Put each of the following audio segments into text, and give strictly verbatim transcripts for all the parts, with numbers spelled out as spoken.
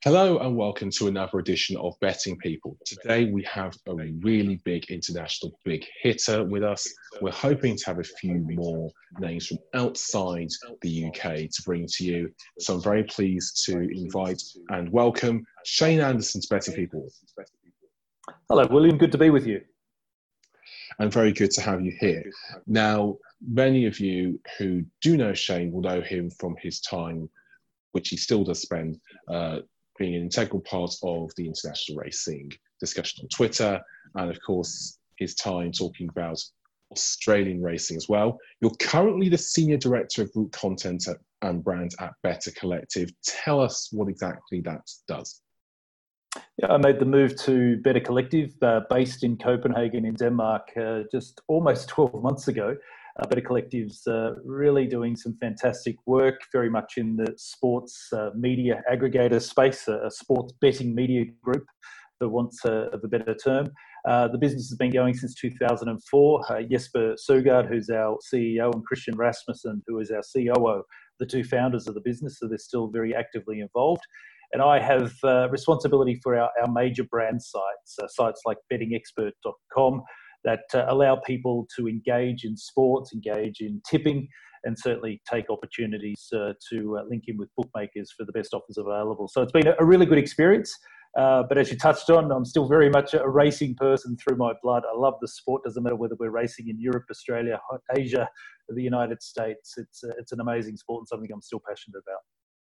Hello and welcome to another edition of Betting People. Today we have a really big international big hitter with us. We're hoping to have a few more names from outside the U K to bring to you. So I'm very pleased to invite and welcome Shane Anderson to Betting People. Hello, William. Good to be with you. And very good to have you here. Now, many of you who do know Shane will know him from his time, which he still does spend, uh, being an integral part of the international racing discussion on Twitter, and of course, his time talking about Australian racing as well. You're currently the Senior Director of Group Content and Brand at Better Collective. Tell us what exactly that does. Yeah, I made the move to Better Collective, uh, based in Copenhagen in Denmark, uh, just almost twelve months ago. Uh, Better Collective's uh, really doing some fantastic work, very much in the sports uh, media aggregator space, a, a sports betting media group, for want uh, of a better term. Uh, the business has been going since two thousand four. Uh, Jesper Søgaard, who's our C E O, and Christian Rasmussen, who is our C O O, the two founders of the business, so they're still very actively involved. And I have uh, responsibility for our, our major brand sites, uh, sites like betting expert dot com, that uh, allow people to engage in sports, engage in tipping, and certainly take opportunities uh, to uh, link in with bookmakers for the best offers available. So it's been a, a really good experience. Uh, but as you touched on, I'm still very much a racing person through my blood. I love the sport. Doesn't matter whether we're racing in Europe, Australia, Asia, or the United States. It's, uh, it's an amazing sport and something I'm still passionate about.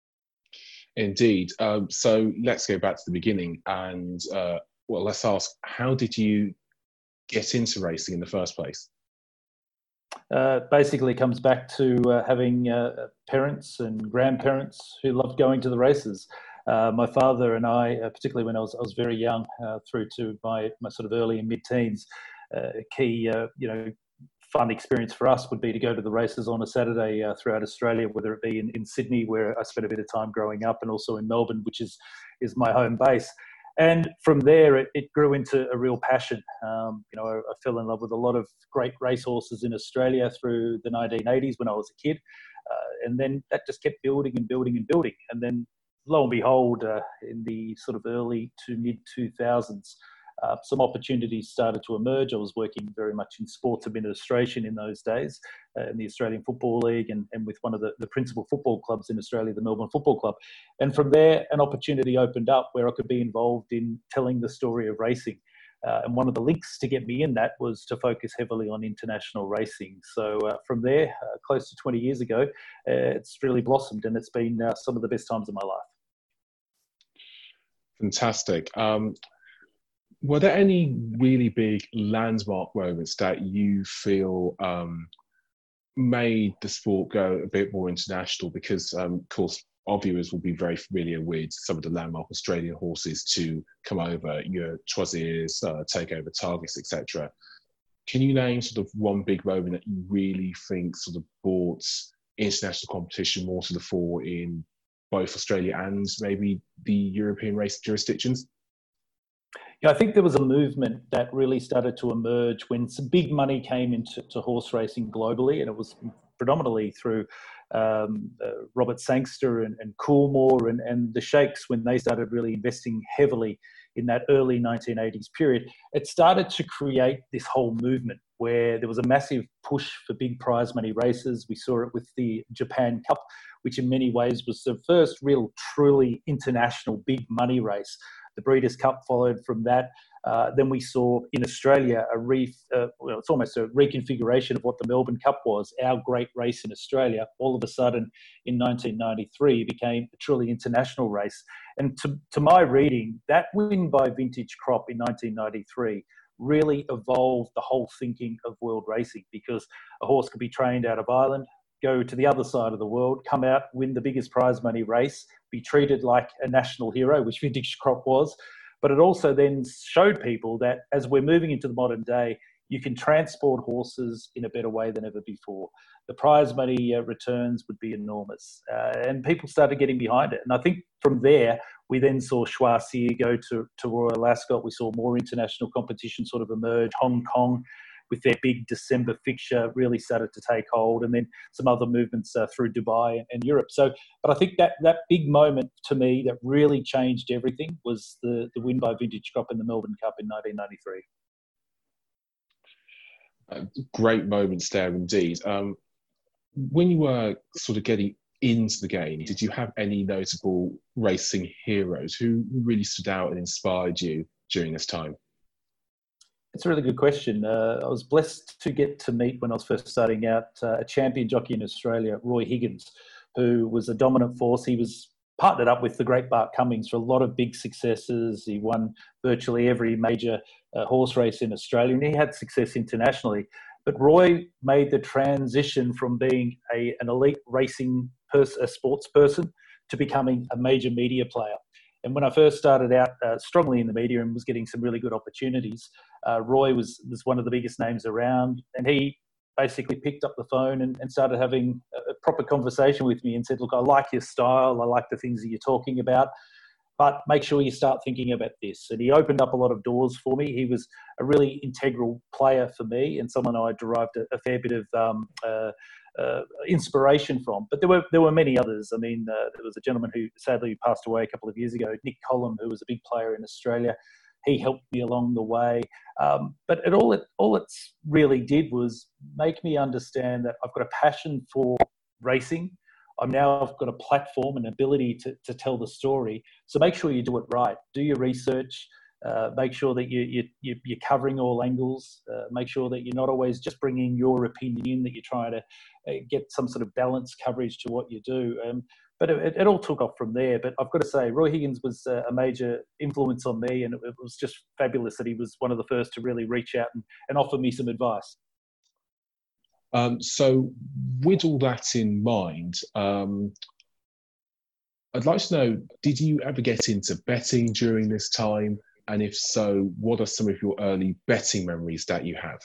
Indeed. Um, so let's go back to the beginning and, uh, well, let's ask, how did you get into racing in the first place? Uh, basically, it comes back to uh, having uh, parents and grandparents who loved going to the races. Uh, my father and I, uh, particularly when I was I was very young, uh, through to my, my sort of early and mid-teens, uh, a key uh, you know fun experience for us would be to go to the races on a Saturday uh, throughout Australia, whether it be in, in Sydney, where I spent a bit of time growing up, and also in Melbourne, which is is my home base. And from there, it, it grew into a real passion. Um, you know, I, I fell in love with a lot of great racehorses in Australia through the nineteen eighties when I was a kid. Uh, and then that just kept building and building and building. And then lo and behold, uh, in the sort of early to mid two thousands, uh, some opportunities started to emerge. I was working very much in sports administration in those days, uh, in the Australian Football League, and, and with one of the, the principal football clubs in Australia, the Melbourne Football Club. And from there, an opportunity opened up where I could be involved in telling the story of racing. Uh, and one of the links to get me in that was to focus heavily on international racing. So uh, from there, uh, close to twenty years ago, uh, it's really blossomed, and it's been uh, some of the best times of my life. Fantastic. Um, were there any really big landmark moments that you feel um, made the sport go a bit more international? Because, um, of course, our viewers will be very familiar with some of the landmark Australian horses to come over, your Choisirs, uh, Takeover Targets, et cetera. Can you name sort of one big moment that you really think sort of brought international competition more to the fore in both Australia and maybe the European race jurisdictions? Yeah, I think there was a movement that really started to emerge when some big money came into to horse racing globally, and it was predominantly through um, uh, Robert Sangster and, and Coolmore and, and the Sheikhs when they started really investing heavily in that early nineteen eighties period. It started to create this whole movement where there was a massive push for big prize money races. We saw it with the Japan Cup, which in many ways was the first real, truly international big money race. The Breeders' Cup followed from that. Uh, then we saw in Australia a re, uh, well, it's almost a reconfiguration of what the Melbourne Cup was, our great race in Australia. All of a sudden, in nineteen ninety-three, became a truly international race. And to, to my reading, that win by Vintage Crop in nineteen ninety-three really evolved the whole thinking of world racing, because a horse could be trained out of Ireland, go to the other side of the world, come out, win the biggest prize money race, be treated like a national hero, which Vintage Crop was. But it also then showed people that as we're moving into the modern day, you can transport horses in a better way than ever before. The prize money uh, returns would be enormous. Uh, and people started getting behind it. And I think from there, we then saw Choisir go to, to Royal Ascot. We saw more international competition sort of emerge. Hong Kong with their big December fixture really started to take hold, and then some other movements uh, through Dubai and, and Europe. So, but I think that that big moment to me that really changed everything was the, the win by Vintage Crop in the Melbourne Cup in nineteen ninety-three. Uh, great moments there indeed. Um, when you were sort of getting into the game, did you have any notable racing heroes who really stood out and inspired you during this time? It's a really good question. Uh, I was blessed to get to meet, when I was first starting out, uh, a champion jockey in Australia, Roy Higgins, who was a dominant force. He was partnered up with the great Bart Cummings for a lot of big successes. He won virtually every major uh, horse race in Australia, and he had success internationally. But Roy made the transition from being a, an elite racing pers- a sports person to becoming a major media player. And when I first started out uh, strongly in the media and was getting some really good opportunities, uh, Roy was, was one of the biggest names around, and he basically picked up the phone and, and started having a proper conversation with me and said, look, I like your style, I like the things that you're talking about, but make sure you start thinking about this. And he opened up a lot of doors for me. He was a really integral player for me and someone I derived a, a fair bit of um, uh, uh, inspiration from. But there were there were many others. I mean, uh, there was a gentleman who sadly passed away a couple of years ago, Nick Collum, who was a big player in Australia. He helped me along the way. Um, but it all it all it's really did was make me understand that I've got a passion for racing. I'm now I've got a platform and ability to, to tell the story. So make sure you do it right. Do your research. Uh, make sure that you, you, you, you're covering all angles. Uh, make sure that you're not always just bringing your opinion in, that you're trying to uh, get some sort of balanced coverage to what you do. Um, but it, it all took off from there. But I've got to say, Roy Higgins was uh, a major influence on me, and it, it was just fabulous that he was one of the first to really reach out and, and offer me some advice. Um, so with all that in mind, um, I'd like to know, did you ever get into betting during this time? And if so, what are some of your early betting memories that you have?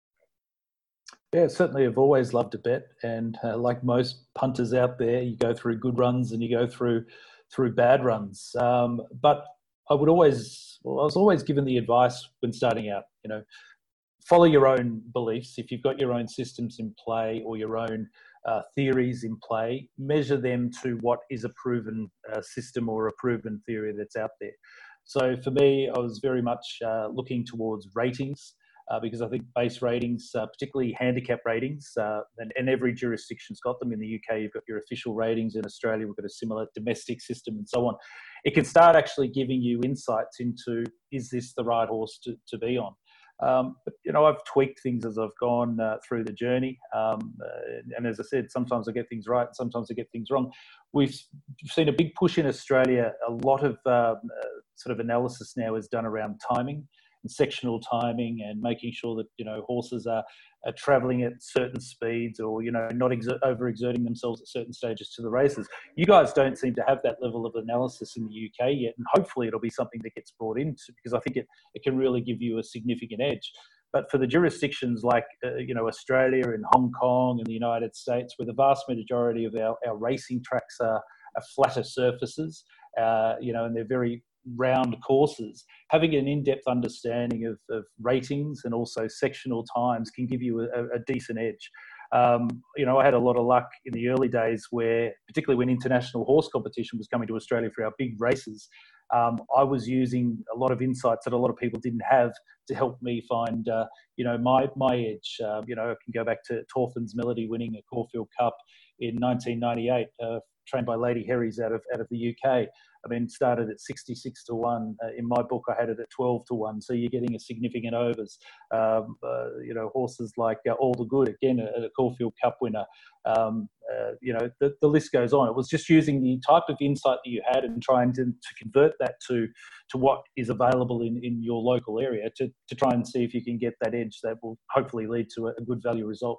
Yeah, certainly I've always loved to bet. And uh, like most punters out there, you go through good runs and you go through through bad runs. Um, but I would always, well, I was always given the advice when starting out, you know, follow your own beliefs. If you've got your own systems in play or your own uh, theories in play, measure them to what is a proven uh, system or a proven theory that's out there. So for me, I was very much uh, looking towards ratings uh, because I think base ratings, uh, particularly handicap ratings, uh, and, and every jurisdiction's got them. In the U K, you've got your official ratings. In Australia, we've got a similar domestic system and so on. It can start actually giving you insights into, is this the right horse to, to be on? Um, but, you know, I've tweaked things as I've gone uh, through the journey. Um, uh, and as I said, sometimes I get things right, sometimes I get things wrong. We've seen a big push in Australia. A lot of um, uh, sort of analysis now is done around timing and sectional timing and making sure that, you know, horses are, are travelling at certain speeds or, you know, not exer- overexerting themselves at certain stages to the races. You guys don't seem to have that level of analysis in the U K yet, and hopefully it'll be something that gets brought into, because I think it, it can really give you a significant edge. But for the jurisdictions like, uh, you know, Australia and Hong Kong and the United States, where the vast majority of our, our racing tracks are, are flatter surfaces, uh, you know, and they're very round courses, having an in-depth understanding of, of ratings and also sectional times can give you a, a decent edge. Um, you know, I had a lot of luck in the early days where, particularly when international horse competition was coming to Australia for our big races, um, I was using a lot of insights that a lot of people didn't have to help me find, uh, you know, my my edge. Uh, you know, I can go back to Torfin's Melody winning a Caulfield Cup in nineteen ninety-eight, uh, trained by Lady Herries out of out of the U K. I mean, started at sixty-six to one. Uh, in my book, I had it at twelve to one. So you're getting a significant overs. Um, uh, you know, horses like uh, All the Good, again, a, a Caulfield Cup winner. Um, uh, you know, the, the list goes on. It was just using the type of insight that you had and trying to, to convert that to to what is available in, in your local area to, to try and see if you can get that edge that will hopefully lead to a, a good value result.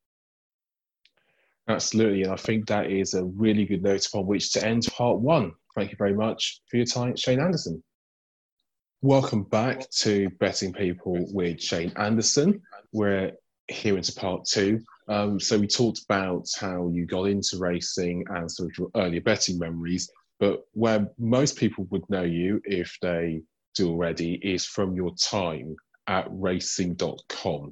Absolutely, and I think that is a really good note upon which to end part one. Thank you very much for your time, Shane Anderson. Welcome back to Betting People with Shane Anderson. We're here into part two. Um, so we talked about how you got into racing and sort of your earlier betting memories, but where most people would know you, if they do already, is from your time at racing dot com.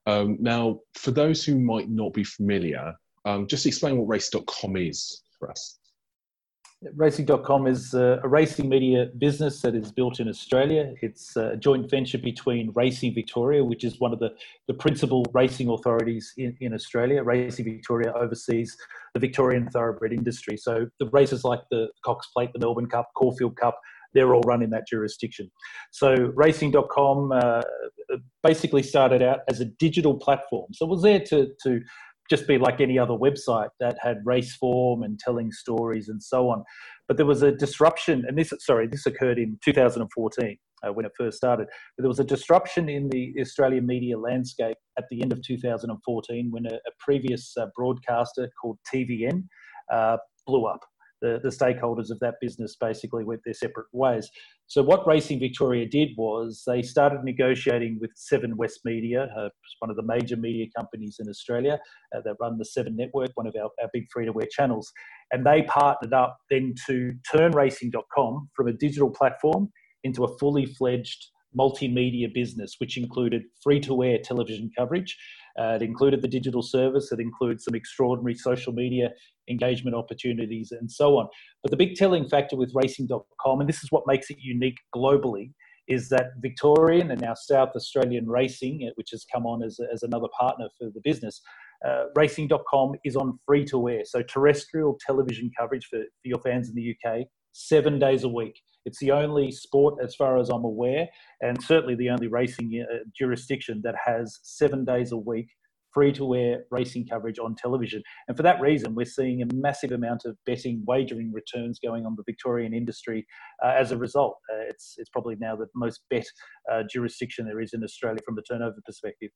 Um, now, for those who might not be familiar, um, just explain what racing dot com is for us. Racing dot com is a racing media business that is built in Australia. It's a joint venture between Racing Victoria, which is one of the, the principal racing authorities in, in Australia. Racing Victoria oversees the Victorian thoroughbred industry. So the races like the Cox Plate, the Melbourne Cup, Caulfield Cup, they're all run in that jurisdiction. So Racing dot com uh, basically started out as a digital platform. So it was there to, to just be like any other website that had race form and telling stories and so on. But there was a disruption, and this, sorry, this occurred in two thousand fourteen uh, when it first started. But there was a disruption in the Australian media landscape at the end of two thousand fourteen when a, a previous uh, broadcaster called T V N uh, blew up. The, the stakeholders of that business basically went their separate ways. So what Racing Victoria did was they started negotiating with Seven West Media, uh, one of the major media companies in Australia uh, that run the Seven Network, one of our, our big free-to-air channels. And they partnered up then to turn Racing dot com from a digital platform into a fully fledged multimedia business, which included free-to-air television coverage. Uh, it included the digital service. It includes some extraordinary social media engagement opportunities and so on. But the big telling factor with Racing dot com, and this is what makes it unique globally, is that Victorian and now South Australian Racing, which has come on as, as another partner for the business, uh, Racing dot com is on free-to-air, so terrestrial television coverage for, for your fans in the U K, seven days a week. It's the only sport, as far as I'm aware, and certainly the only racing uh, jurisdiction that has seven days a week free-to-air racing coverage on television. And for that reason, we're seeing a massive amount of betting, wagering returns going on the Victorian industry uh, as a result. Uh, it's, it's probably now the most bet uh, jurisdiction there is in Australia from a turnover perspective.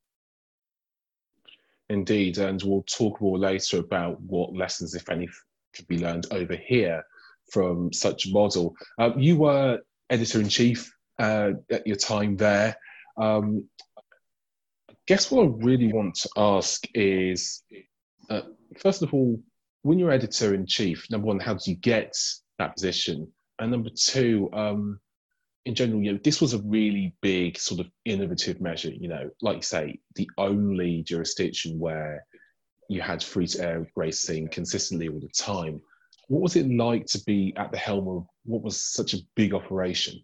Indeed, and we'll talk more later about what lessons, if any, could be learned over here from such a model. Uh, you were editor-in-chief uh, at your time there. Um, I guess what I really want to ask is, uh, first of all, when you're editor-in-chief, number one, how did you get that position? And number two, um, in general, you know, this was a really big sort of innovative measure, you know, like you say, the only jurisdiction where you had free-to-air racing consistently all the time. What was it like to be at the helm of what was such a big operation?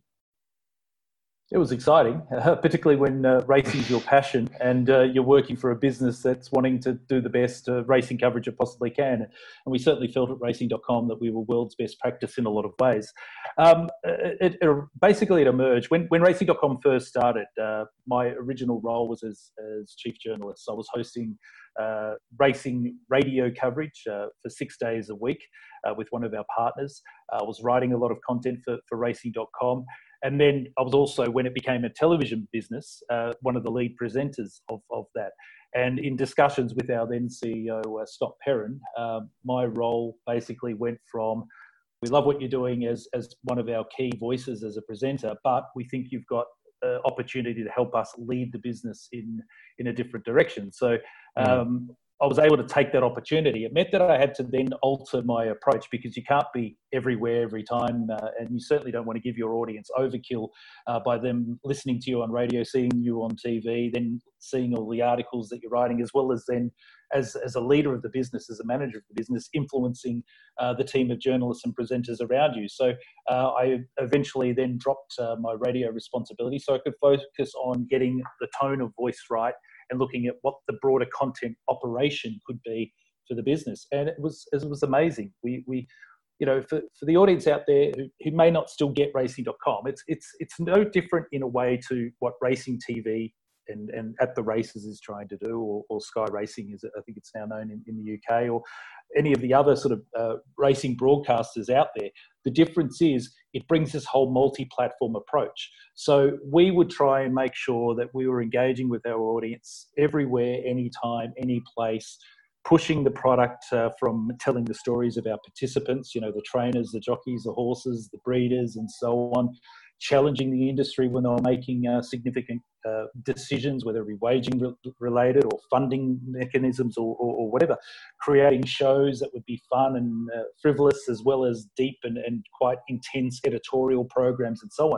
It was exciting, uh, particularly when uh, racing is your passion and uh, you're working for a business that's wanting to do the best uh, racing coverage it possibly can. And we certainly felt at Racing dot com that we were world's best practice in a lot of ways. Um, it, it, basically, it emerged. When, when Racing dot com first started, uh, my original role was as, as chief journalist. I was hosting uh, racing radio coverage uh, for six days a week uh, with one of our partners. I was writing a lot of content for, for Racing dot com. And then I was also, when it became a television business, uh, one of the lead presenters of, of that. And in discussions with our then C E O, uh, Scott Perrin, uh, my role basically went from, we love what you're doing as, as one of our key voices as a presenter, but we think you've got uh, opportunity to help us lead the business in, in a different direction. So um, mm. I was able to take that opportunity. It meant that I had to then alter my approach because you can't be everywhere every time, uh, and you certainly don't want to give your audience overkill uh, by them listening to you on radio, seeing you on T V, then seeing all the articles that you're writing, as well as then as, as a leader of the business, as a manager of the business, influencing uh, the team of journalists and presenters around you. So uh, I eventually then dropped uh, my radio responsibility so I could focus on getting the tone of voice right and looking at what the broader content operation could be for the business. And it was it was amazing. We, we you know, for, for the audience out there who, who may not still get Racing dot com, it's it's it's no different in a way to what Racing T V and, and At the Races is trying to do, or, or Sky Racing, is I think it's now known in, in the U K, or any of the other sort of uh, racing broadcasters out there. The difference is it brings this whole multi-platform approach. So we would try and make sure that we were engaging with our audience everywhere, anytime, any place, pushing the product uh, from telling the stories of our participants, you know, the trainers, the jockeys, the horses, the breeders, and so on, challenging the industry when they were making uh, significant uh, decisions, whether it be waging re- related or funding mechanisms or, or, or whatever, creating shows that would be fun and uh, frivolous, as well as deep and, and quite intense editorial programs and so on.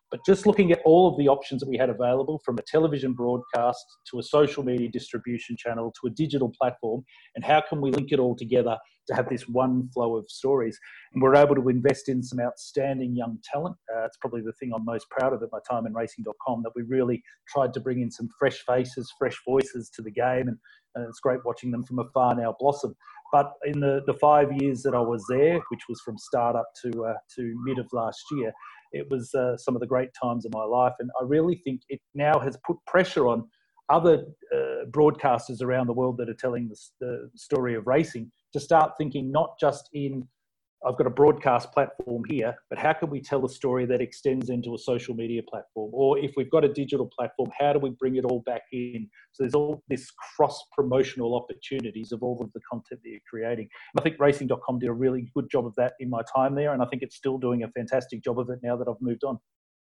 But just looking at all of the options that we had available, from a television broadcast to a social media distribution channel to a digital platform, and how can we link it all together to have this one flow of stories? And we're able to invest in some outstanding young talent. Uh, it's probably the thing I'm most proud of at my time in racing dot com, that we really tried to bring in some fresh faces, fresh voices to the game. And, and it's great watching them from afar now blossom. But in the, the five years that I was there, which was from start up to, uh, to mid of last year, it was uh, some of the great times of my life. And I really think it now has put pressure on other uh, broadcasters around the world that are telling the, the story of racing to start thinking not just in, I've got a broadcast platform here, but how can we tell a story that extends into a social media platform? Or if we've got a digital platform, how do we bring it all back in? So there's all this cross-promotional opportunities of all of the content that you're creating. And I think racing dot com did a really good job of that in my time there, and I think it's still doing a fantastic job of it now that I've moved on.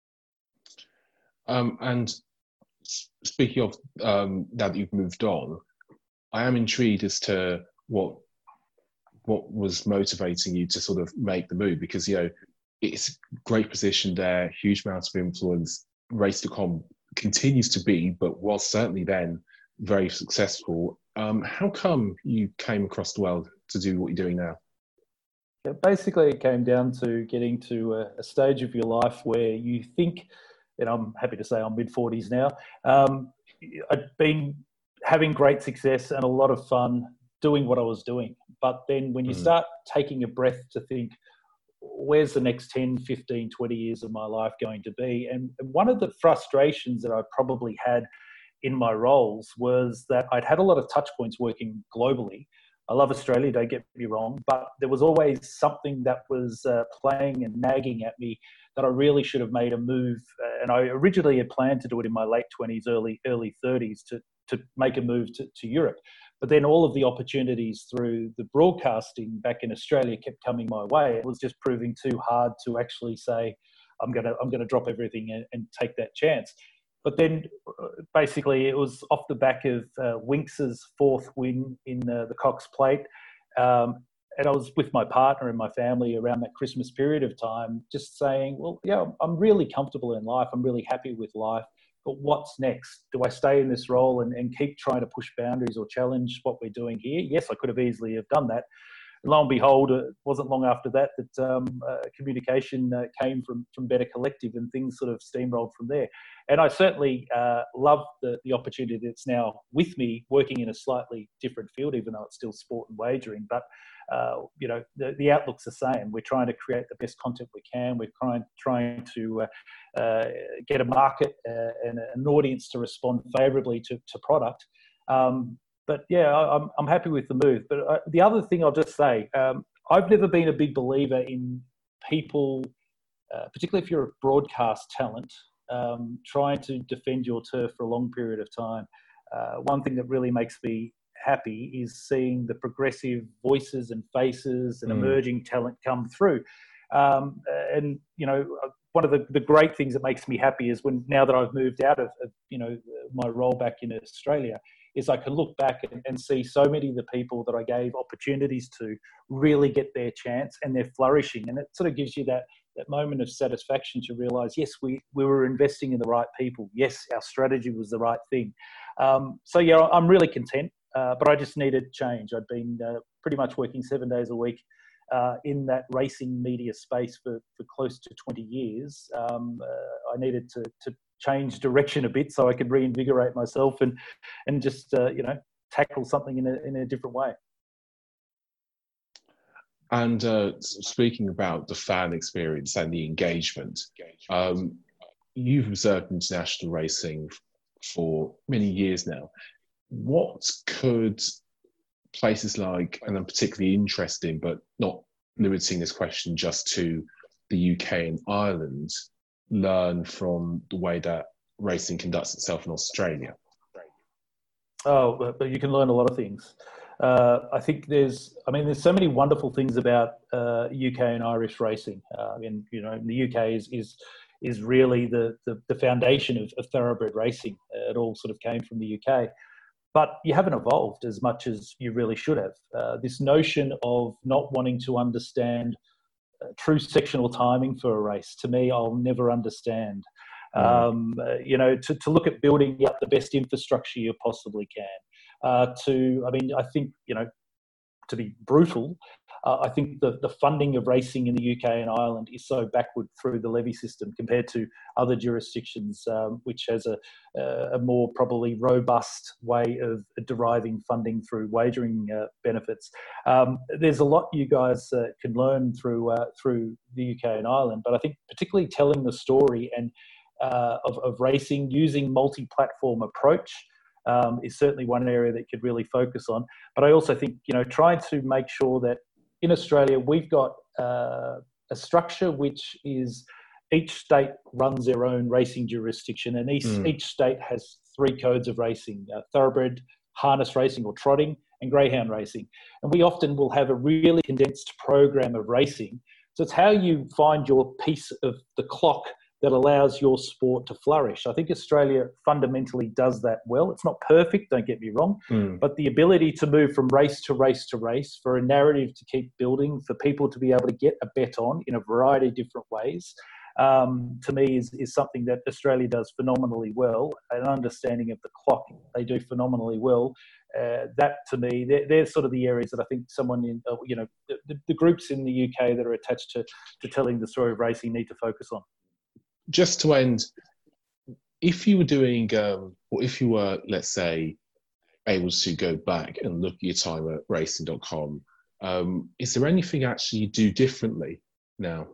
Um, and speaking of um, now that you've moved on, I am intrigued as to what what was motivating you to sort of make the move, because, you know, it's a great position there, huge amounts of influence. Race dot com continues to be, but was certainly then very successful. Um, how come you came across the world to do what you're doing now? Yeah, basically, it came down to getting to a, a stage of your life where you think, and I'm happy to say I'm mid forties now, um, I'd been having great success and a lot of fun doing what I was doing. But then when you Mm. start taking a breath to think, where's the next ten, fifteen, twenty years of my life going to be? And one of the frustrations that I probably had in my roles was that I'd had a lot of touch points working globally. I love Australia, don't get me wrong, but there was always something that was uh, playing and nagging at me that I really should have made a move. Uh, and I originally had planned to do it in my late twenties, early early thirties to, to make a move to, to Europe. But then all of the opportunities through the broadcasting back in Australia kept coming my way. It was just proving too hard to actually say, I'm going to I'm going to drop everything and, and take that chance. But then basically it was off the back of uh, Winx's fourth win in uh, the Cox Plate. Um, and I was with my partner and my family around that Christmas period of time, just saying, well, yeah, I'm really comfortable in life. I'm really happy with life. But what's next? Do I stay in this role and, and keep trying to push boundaries or challenge what we're doing here? Yes, I could have easily have done that. And lo and behold, it wasn't long after that that um, uh, communication uh, came from, from Better Collective, and things sort of steamrolled from there. And I certainly uh, love the, the opportunity that's now with me, working in a slightly different field, even though it's still sport and wagering. But Uh, you know, the, the outlook's the same. We're trying to create the best content we can. We're trying, trying to uh, uh, get a market uh, and an audience to respond favourably to, to product. Um, but yeah, I, I'm, I'm happy with the move. But uh, the other thing I'll just say, um, I've never been a big believer in people, uh, particularly if you're a broadcast talent, um, trying to defend your turf for a long period of time. Uh, one thing that really makes me happy is seeing the progressive voices and faces and mm. emerging talent come through. Um, and, you know, one of the, the great things that makes me happy is when, now that I've moved out of, of you know, my role back in Australia, is I can look back and, and see so many of the people that I gave opportunities to really get their chance, and they're flourishing. And it sort of gives you that, that moment of satisfaction to realise, yes, we, we were investing in the right people. Yes, our strategy was the right thing. Um, so, yeah, I'm really content. Uh, but I just needed change. I'd been uh, pretty much working seven days a week uh, in that racing media space for, for close to twenty years. Um, uh, I needed to, to change direction a bit so I could reinvigorate myself and and just uh, you know tackle something in a in a different way. And uh, speaking about the fan experience and the engagement, um, you've observed international racing for many years now. What could places like, and I'm particularly interested in, but not limiting this question just to the U K and Ireland, learn from the way that racing conducts itself in Australia? Oh, but you can learn a lot of things. Uh, I think there's, I mean, there's so many wonderful things about uh, U K and Irish racing. Uh, and, you know, the U K is is is really the, the, the foundation of, of thoroughbred racing. Uh, it all sort of came from the U K. But you haven't evolved as much as you really should have. Uh, this notion of not wanting to understand true sectional timing for a race, to me, I'll never understand. Mm. Um, uh, you know, to, to look at building up the best infrastructure you possibly can. Uh, to, I mean, I think, you know, to be brutal, uh, I think the, the funding of racing in the U K and Ireland is so backward through the levy system compared to other jurisdictions, um, which has a, a more probably robust way of deriving funding through wagering uh, benefits. Um, there's a lot you guys uh, can learn through uh, through the U K and Ireland, but I think particularly telling the story and uh, of, of racing using multi-platform approach Um, is certainly one area that could really focus on. But I also think, you know, trying to make sure that in Australia, we've got uh, a structure which is each state runs their own racing jurisdiction, and each, Mm. each state has three codes of racing, uh, thoroughbred, harness racing or trotting, and greyhound racing. And we often will have a really condensed program of racing. So it's how you find your piece of the clock that allows your sport to flourish. I think Australia fundamentally does that well. It's not perfect, don't get me wrong, Mm. but the ability to move from race to race to race, for a narrative to keep building, for people to be able to get a bet on in a variety of different ways, um, to me is, is something that Australia does phenomenally well. An understanding of the clock, they do phenomenally well. Uh, that to me, they're, they're sort of the areas that I think someone in, uh, you know, the, the groups in the U K that are attached to, to telling the story of racing need to focus on. Just to end, if you were doing, um, or if you were, let's say, able to go back and look at your time at racing dot com, um, is there anything actually you do differently now?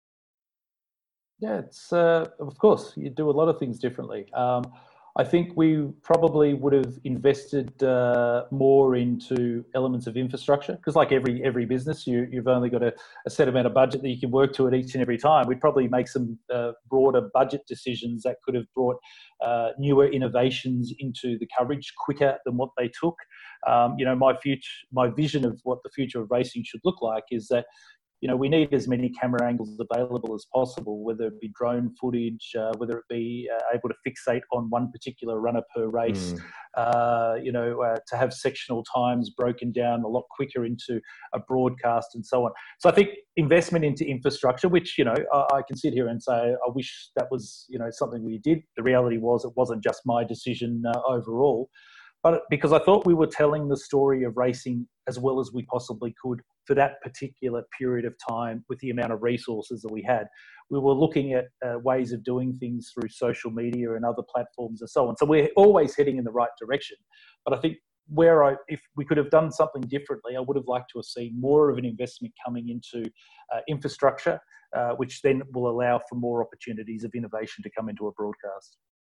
Yeah, it's uh, of course you do a lot of things differently. Um, I think we probably would have invested uh, more into elements of infrastructure, because like every every business, you, you've only got a, a set amount of budget that you can work to at each and every time. We'd probably make some uh, broader budget decisions that could have brought uh, newer innovations into the coverage quicker than what they took. Um, you know, my future, my vision of what the future of racing should look like is that, you know, we need as many camera angles available as possible, whether it be drone footage, uh, whether it be uh, able to fixate on one particular runner per race, Mm. uh, you know, uh, to have sectional times broken down a lot quicker into a broadcast and so on. So I think investment into infrastructure, which, you know, I, I can sit here and say, I wish that was, you know, something we did. The reality was it wasn't just my decision uh, overall. But because I thought we were telling the story of racing as well as we possibly could for that particular period of time with the amount of resources that we had. We were looking at uh, ways of doing things through social media and other platforms and so on. So we're always heading in the right direction. But I think where I, if we could have done something differently, I would have liked to have seen more of an investment coming into uh, infrastructure, uh, which then will allow for more opportunities of innovation to come into a broadcast.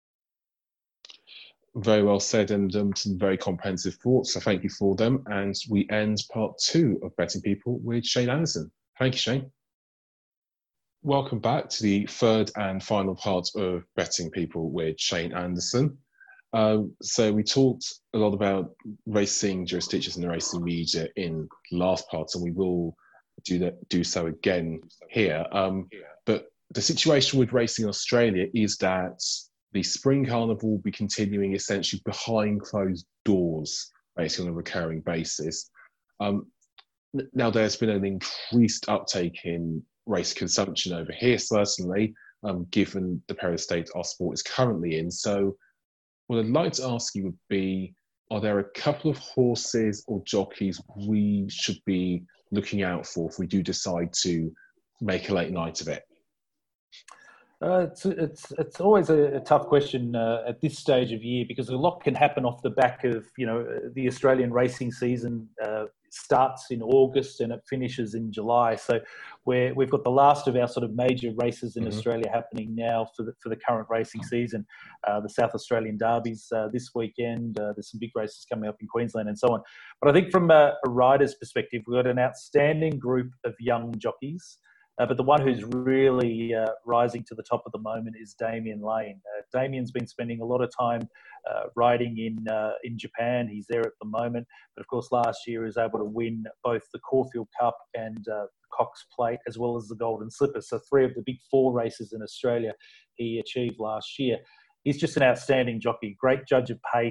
Very well said, and um, some very comprehensive thoughts. So thank you for them. And we end part two of Betting People with Shane Anderson. Thank you, Shane. Welcome back to the third and final part of Betting People with Shane Anderson. Um, so we talked a lot about racing jurisdictions and the racing media in the last part, and we will do that, do so again here. Um, but the situation with racing in Australia is that the Spring Carnival will be continuing essentially behind closed doors, basically on a recurring basis. Um, now, there's been an increased uptake in race consumption over here, certainly, um, given the period state our sport is currently in. So what I'd like to ask you would be, are there a couple of horses or jockeys we should be looking out for if we do decide to make a late night of it? Uh, it's it's it's always a, a tough question uh, at this stage of year, because a lot can happen off the back of, you know, the Australian racing season uh, starts in August and it finishes in July. So we're, we've got the last of our sort of major races in mm-hmm. Australia happening now for the for the current racing season. Uh, the South Australian Derbies uh, this weekend. Uh, there's some big races coming up in Queensland and so on. But I think from a, a rider's perspective, we've got an outstanding group of young jockeys. Uh, but the one who's really uh, rising to the top of the moment is Damian Lane. Uh, Damian's been spending a lot of time uh, riding in uh, in Japan. He's there at the moment. But of course, last year he was able to win both the Caulfield Cup and uh, the Cox Plate, as well as the Golden Slipper. So three of the big four races in Australia he achieved last year. He's just an outstanding jockey, great judge of pace.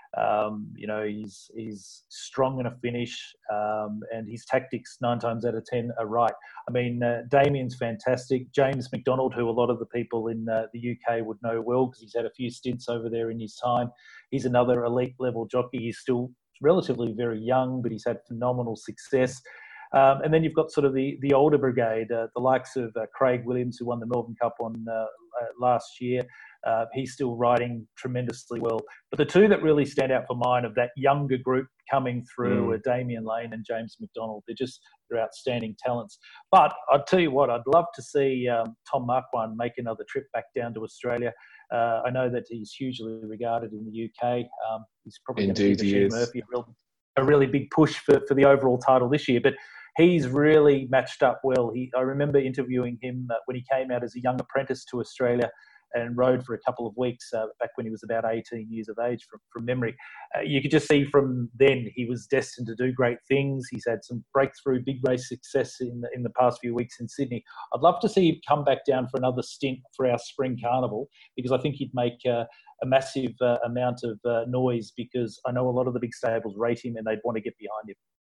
Um, you know, he's he's strong in a finish, um, and his tactics nine times out of ten are right. I mean, uh, Damien's fantastic. James McDonald, who a lot of the people in uh, the U K would know well because he's had a few stints over there in his time. He's another elite level jockey. He's still relatively very young, but he's had phenomenal success. Um, and then you've got sort of the, the older brigade, uh, the likes of uh, Craig Williams, who won the Melbourne Cup on uh, uh, last year. Uh, he's still riding tremendously well. But the two that really stand out for mine of that younger group coming through mm. are Damien Lane and James McDonald. They're just they're outstanding talents. But I'll tell you what, I'd love to see um, Tom Marquand make another trip back down to Australia. Uh, I know that he's hugely regarded in the U K. Um, he's probably going to give Shane Murphy a, real, a really big push for, for the overall title this year. But he's really matched up well. He, I remember interviewing him uh, when he came out as a young apprentice to Australia and rode for a couple of weeks uh, back when he was about eighteen years of age from, from memory. Uh, you could just see from then he was destined to do great things. He's had some breakthrough big race success in the, in the past few weeks in Sydney. I'd love to see him come back down for another stint for our spring carnival because I think he'd make uh, a massive uh, amount of uh, noise because I know a lot of the big stables rate him and they'd want to get behind him.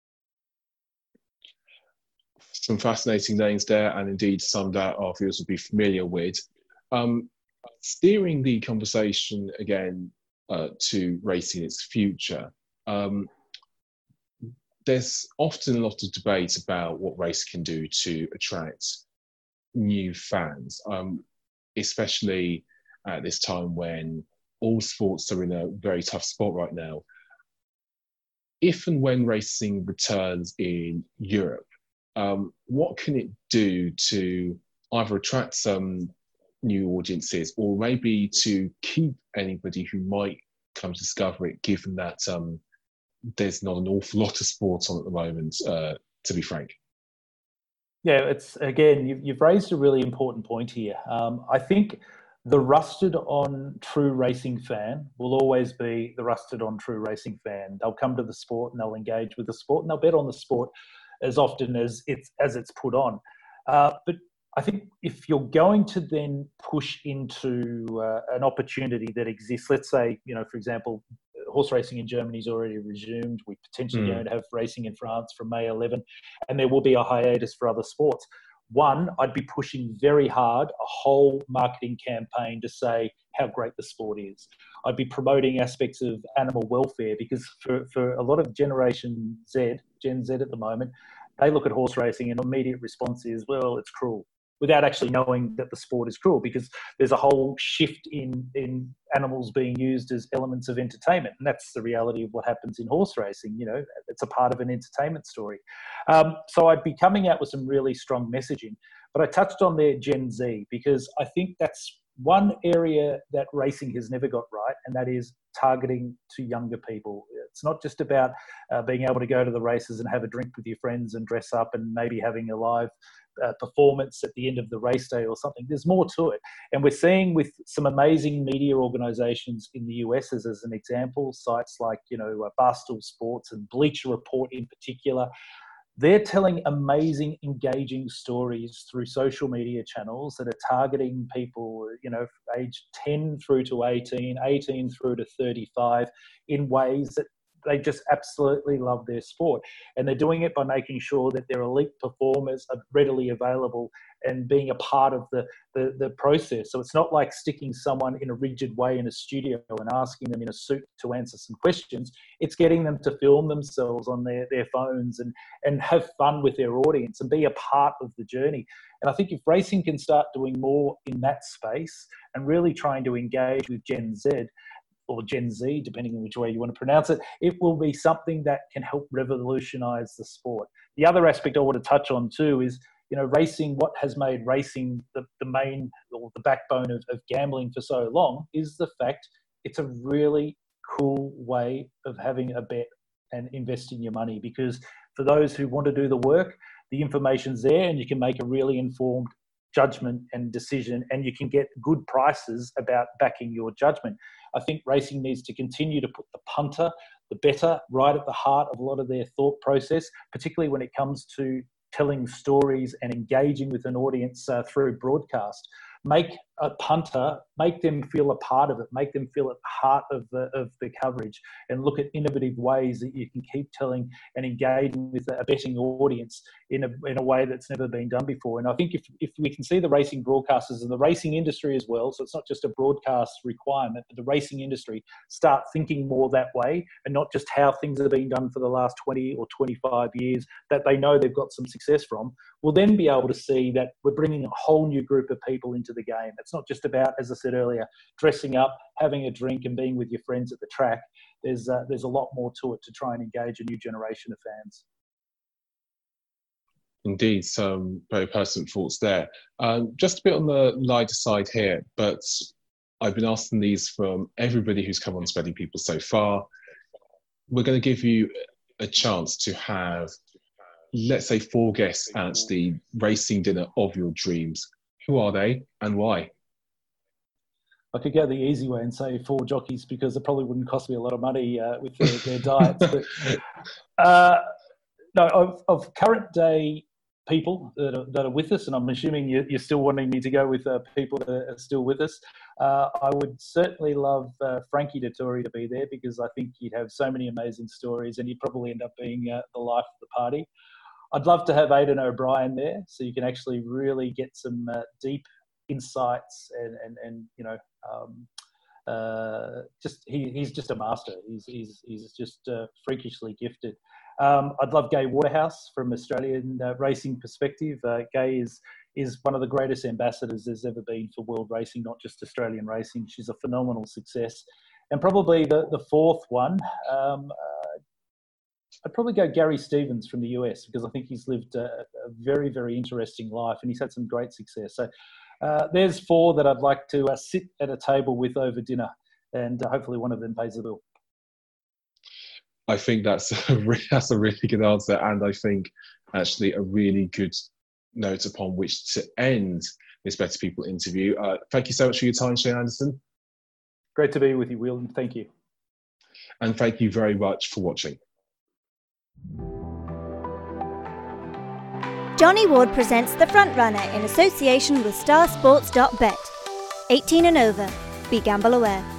Some fascinating names there, and indeed some that our viewers would be familiar with. Um, steering the conversation again uh, to racing its future, um, there's often a lot of debate about what race can do to attract new fans, um, especially at this time when all sports are in a very tough spot right now. If and when racing returns in Europe, um, what can it do to either attract some new audiences or maybe to keep anybody who might come to discover it, given that um, there's not an awful lot of sport on at the moment, uh, to be frank? Yeah, it's again, you've, you've raised a really important point here. Um, I think the rusted on true racing fan will always be the rusted on true racing fan. They'll come to the sport and they'll engage with the sport and they'll bet on the sport as often as it's as it's put on. Uh, but I think if you're going to then push into uh, an opportunity that exists, let's say, you know, for example, horse racing in Germany is already resumed. We're potentially mm. going to have racing in France from May eleventh, and there will be a hiatus for other sports. One, I'd be pushing very hard a whole marketing campaign to say how great the sport is. I'd be promoting aspects of animal welfare because for, for a lot of Generation Z, Gen Z at the moment, they look at horse racing and immediate response is, well, it's cruel, without actually knowing that the sport is cruel because there's a whole shift in, in animals being used as elements of entertainment. And that's the reality of what happens in horse racing. You know, it's a part of an entertainment story. Um, so I'd be coming out with some really strong messaging. But I touched on their Gen Z because I think that's one area that racing has never got right, and that is targeting to younger people. It's not just about uh, being able to go to the races and have a drink with your friends and dress up and maybe having a live Uh, performance at the end of the race day or something. There's more to it. And we're seeing with some amazing media organizations in the U S as, as an example, sites like, you know, uh, Barstool Sports and Bleacher Report in particular, they're telling amazing, engaging stories through social media channels that are targeting people, you know, age ten through to eighteen, eighteen through to thirty-five in ways that they just absolutely love their sport. And they're doing it by making sure that their elite performers are readily available and being a part of the, the, the process. So it's not like sticking someone in a rigid way in a studio and asking them in a suit to answer some questions. It's getting them to film themselves on their, their phones and, and have fun with their audience and be a part of the journey. And I think if racing can start doing more in that space and really trying to engage with Gen Z, or Gen Z, depending on which way you want to pronounce it, it will be something that can help revolutionize the sport. The other aspect I want to touch on too is, you know, racing, what has made racing the, the main or the backbone of, of gambling for so long is the fact it's a really cool way of having a bet and investing your money, because for those who want to do the work, the information's there and you can make a really informed judgment and decision, and you can get good prices about backing your judgment. I think racing needs to continue to put the punter, the bettor, right at the heart of a lot of their thought process, particularly when it comes to telling stories and engaging with an audience uh, through broadcast. make a punter, make them feel a part of it, make them feel at the heart of the, of the coverage, and look at innovative ways that you can keep telling and engaging with a betting audience in a, in a way that's never been done before. And I think if, if we can see the racing broadcasters and the racing industry as well, so it's not just a broadcast requirement, but the racing industry start thinking more that way, and not just how things have been done for the last twenty or twenty-five years that they know they've got some success from, we'll then be able to see that we're bringing a whole new group of people into the game. It's not just about, as I said earlier, dressing up, having a drink and being with your friends at the track. There's uh, there's a lot more to it to try and engage a new generation of fans. Indeed, some very pertinent thoughts there. Um, just a bit on the lighter side here, but I've been asking these from everybody who's come on Spreading People so far. We're going to give you a chance to have, let's say, four guests at the racing dinner of your dreams. Who are they and why? I could go the easy way and say four jockeys, because it probably wouldn't cost me a lot of money uh, with their, their diets. But, uh, no, of, of current day people that are, that are with us, and I'm assuming you're, you're still wanting me to go with uh, people that are still with us, uh, I would certainly love uh, Frankie Dettori to be there, because I think he'd have so many amazing stories and he'd probably end up being uh, the life of the party. I'd love to have Aidan O'Brien there, so you can actually really get some uh, deep insights and, and, and you know, um, uh, just he, he's just a master. He's he's he's just uh, freakishly gifted. Um, I'd love Gai Waterhouse from Australian uh, racing perspective. Uh, Gai is is one of the greatest ambassadors there's ever been for world racing, not just Australian racing. She's a phenomenal success. And probably the the fourth one, um, uh, I'd probably go Gary Stevens from the U S, because I think he's lived a, a very, very interesting life and he's had some great success. So uh, there's four that I'd like to uh, sit at a table with over dinner, and uh, hopefully one of them pays the bill. I think that's a, re- that's a really good answer, and I think actually a really good note upon which to end this Better People interview. Uh, thank you so much for your time, Shane Anderson. Great to be with you, Will, and thank you. And thank you very much for watching. Johnny Ward presents The Frontrunner in association with Star Sports dot bet. eighteen and over. Be gamble aware.